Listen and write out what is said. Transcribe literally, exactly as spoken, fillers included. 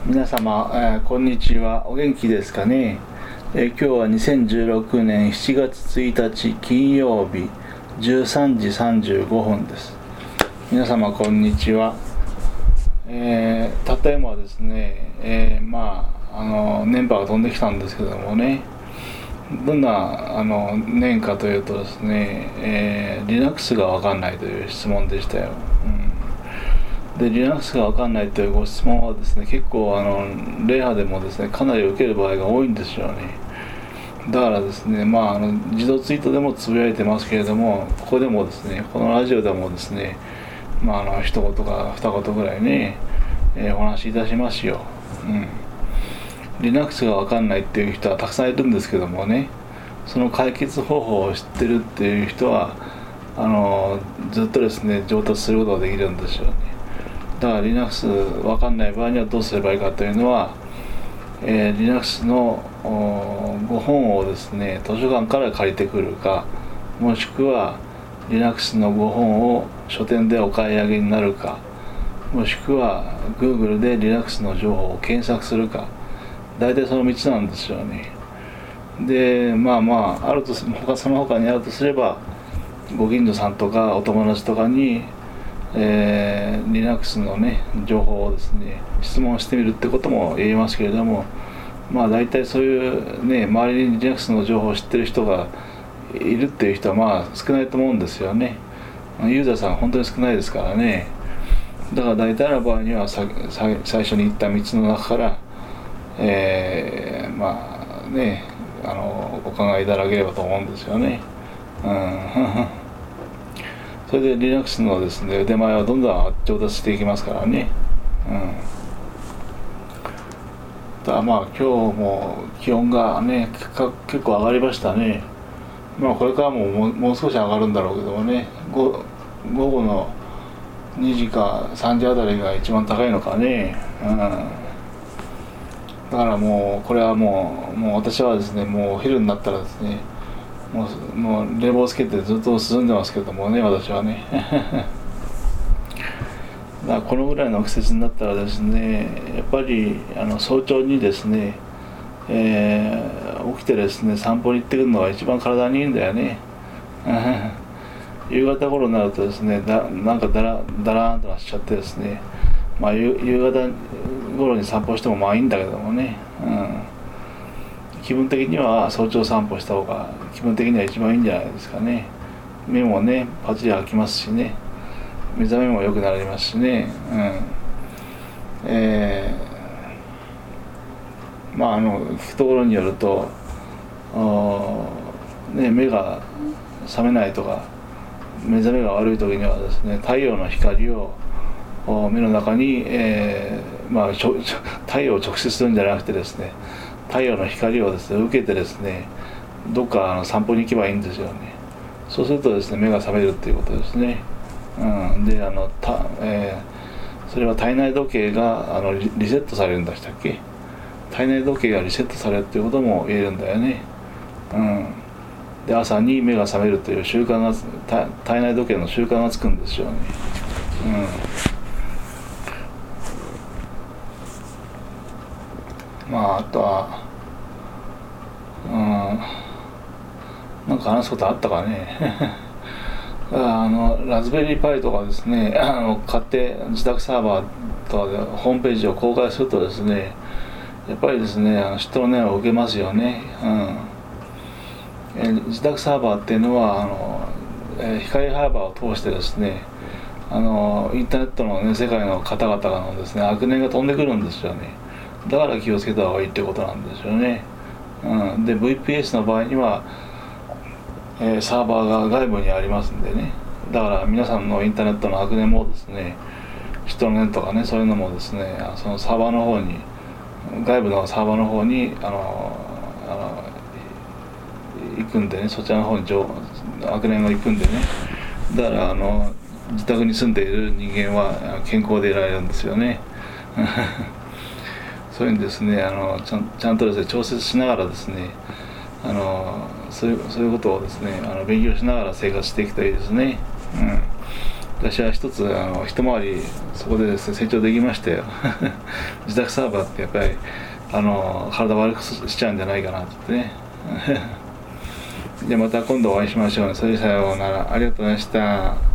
皆様、えーこんにちは。お元気ですかね。えー今日はにせんじゅうろくねんしちがつついたち金曜日じゅうさんじさんじゅうごふんです。皆様こんにちは。えーたった今はですね、えーまああの年波が飛んできたんですけどもね、どんなあの年かというとですね、えー、Linux が分かんないという質問でしたよ。うんで Linux が分かんないというご質問はですね、結構あの例派でもですね、かなり受ける場合が多いんですよね。だからですね、まああの自動ツイートでもつぶやいてますけれども、ここでもですね、このラジオでもですね、まああの一言か二言ぐらいね、えーお話しいたしますよ。うん Linux が分かんないっていう人はたくさんいるんですけどもね、その解決方法を知ってるっていう人はあのずっとですね上達することができるんですよね。だから Linux 分かんない場合にはどうすればいいかというのは、えー、Linux のご本をですね図書館から借りてくるか、もしくは Linux のご本を書店でお買い上げになるか、もしくは Google で Linux の情報を検索するか、大体そのみっつなんですよね。でまあまああると他その他にあるとすれば、ご近所さんとかお友達とかに、えー、Linux のね情報をですね質問してみるってことも言えますけれども、まあ大体そういうね周りに Linux の情報を知ってる人がいるっていう人はまあ少ないと思うんですよね。ユーザーさん本当に少ないですからね。だから大体の場合にはささ最初に言ったみっつの中から、えー、まあねあのお考えいただければと思うんですよね。うんそれで Linux のですね腕前はどんどん上達していきますからね。うんだからまあ今日も気温がね結構上がりましたね。まあこれからももう、もう少し上がるんだろうけどもね、午午後のにじかさんじあたりが一番高いのかね。うんだからもうこれはもうもう私はですね、もうお昼になったらですね、もうもう冷房つけてずっと涼んでますけどもね、私はねだからこのぐらいの季節になったらですね、やっぱりあの早朝にですね、えー起きてですね散歩に行ってくるのが一番体にいいんだよね夕方頃になるとですね、だなんかだらだらーんとなっちゃってですね、まあ夕夕方頃に散歩してもまあいいんだけどもね、うん、気分的には早朝散歩した方が気分的には一番いいんじゃないですかね。目もねパチリ開きますしね、目覚めも良くなりますしね、うんえー、まああの聞くところによると、ね、目が覚めないとか目覚めが悪い時にはですね、太陽の光を目の中に、えーまあ、太陽を直接するんじゃなくてですね、太陽の光をですね受けてですね、どっかあの散歩に行けばいいんですよね。そうするとですね目が覚めるっていうことですね。うん、であのた、えー、それは体内時計があの リ, リセットされるんでしたっけ。体内時計がリセットされるっていうことも言えるんだよね。うんで朝に目が覚めるという習慣が体内時計の習慣がつくんですよね。うんまああとはうんなんか話すことあったかねあのラズベリーパイとかですね、あの買って自宅サーバーとかでホームページを公開するとですね、やっぱりですねあの人の念を受けますよね。うん、え自宅サーバーっていうのはあの、え光ファイバーを通してですね、あのインターネットの、ね、世界の方々のですね悪念が飛んでくるんですよね。だから気をつけた方がいいってことなんですよね。うん、で ブイピーエス の場合にはえー、サーバーが外部にありますんでね、だから皆さんのインターネットの悪念もですね、人の念とかね、そういうのもですね、そのサーバーの方に、外部のサーバーの方にあのあの行くんでね、そちらの方に悪念が行くんでね、だからあの自宅に住んでいる人間は健康でいられるんですよねそういうにですね、あのちゃん、ちゃんとですね調節しながらですね、あのそういう、そういうことをですねあの勉強しながら生活していくといいですね。うん、 私は一つあの一回りそこでですね成長できましたよ自宅サーバーってやっぱりあの体悪くしちゃうんじゃないかなってねじゃあまた今度お会いしましょうね。それでさようなら。ありがとうございました。